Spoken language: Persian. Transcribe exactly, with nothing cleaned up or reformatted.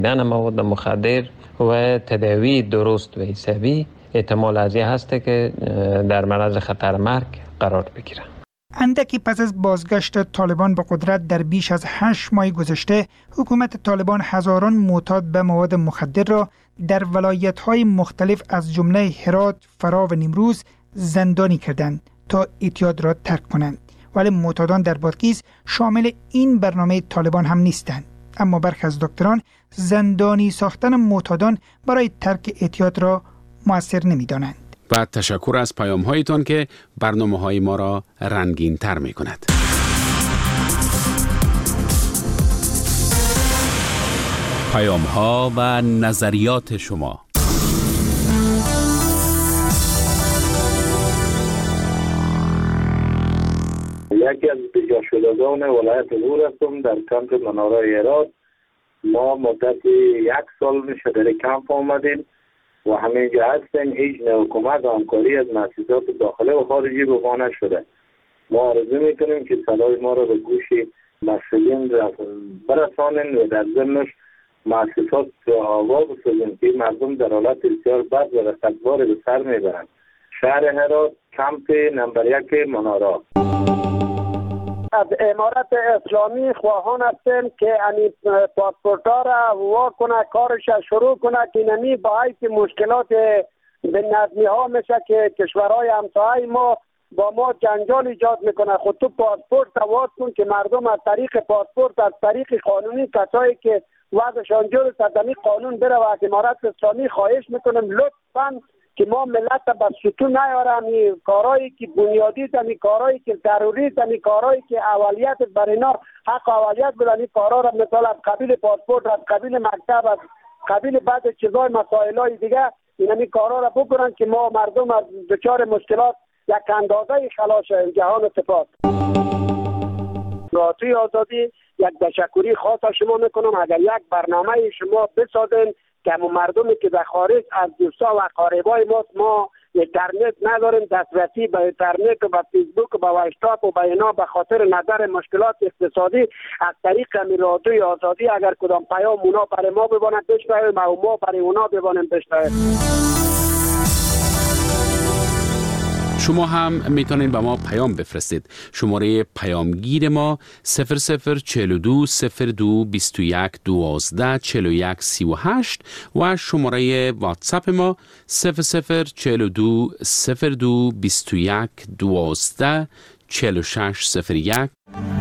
دهن مواد مخدر و تداوی درست و حسابی احتمال از این هست که در معرض خطر مرگ قرار بگیرند. اندکی پس از بازگشت طالبان به قدرت در بیش از هشت ماه گذشته، حکومت طالبان هزاران معتاد به مواد مخدر را در ولایت‌های مختلف از جمله هرات، فرا و نیمروز زندانی کردند تا اعتیاد را ترک کنند. ولی معتادان در بادغیس شامل این برنامه طالبان هم نیستند. اما برخی از دکتران زندانی ساختن معتادان برای ترک اعتیاد را مؤثر نمی‌دانند. و تشکر از پیام هایتان که برنامه های ما را رنگین تر می کند. پیام ها و نظریات شما. یکی از بیجا شدگان ولایت غور هستم در کمپ مناره هرات. ما مدت یک سال میشه در کمپ آمدیم و همینجا هستیم. هیچ نوع کمک و همکاری از مؤسسات داخلی و خارجی به ما نشده. ما آرزو میکنیم که صدای ما را به گوش مسئولین برسانیم و در ضمنش مؤسسات آواز بسازیم که مردم در حالت بسیار بد و رقتبار به سر میبرند. شهر هرات، کمپ نمبر یک منارا. از امارت اسلامی خواهان هستیم که این پاسپورت ها را وا کنه، کارش شروع کنه که نمی باید مشکلات به نظمی ها میشه که کشورهای همسایه ما با ما جنجال ایجاد میکنه. خود تو پاسپورت وا کن که مردم از طریق پاسپورت، از طریق قانونی کسایی که وضعشان جور صدمی قانون بره و از امارت اسلامی خواهش میکنم لطفاً که ما ملت با ستون نیارم. این کارهایی که بنیادی است، این کارهایی که ضروری است، این کارهایی که اولیت برای اینا حق اولیت بدن، این کارها را مثلا از قبیل پاسپورت، از قبیل مکتب، از قبیل بعض چیزای مسائلای دیگه این همین کارها را بکنن که ما مردم از دچار مشکلات یک اندازه خلاص جهان سپاس. رادیوی آزادی یک تشکری خاص از شما میکنم. اگر یک برنامه شما بسازین که مردمی که در خارج از دوستا و اقاربای ما ما اینترنت نداریم، دسترسی به اینترنت و به فیسبوک و به واتساپ و به اینا به خاطر نظر مشکلات اقتصادی از طریق رادیوی آزادی اگر کدام پیام اونا برای ما ببانند بشنویم و ما برای اونا ببانیم بشنویم. شما هم میتونید به ما پیام بفرستید. شماره پیامگیر ما صفر صفر چهل و دو صفر دو بیست و یک دوازده چهل و یک سی و هشت و شماره واتساپ ما صفر صفر چهل و دو صفر دو بیست و یک دوازده چهل و شش صفر یک.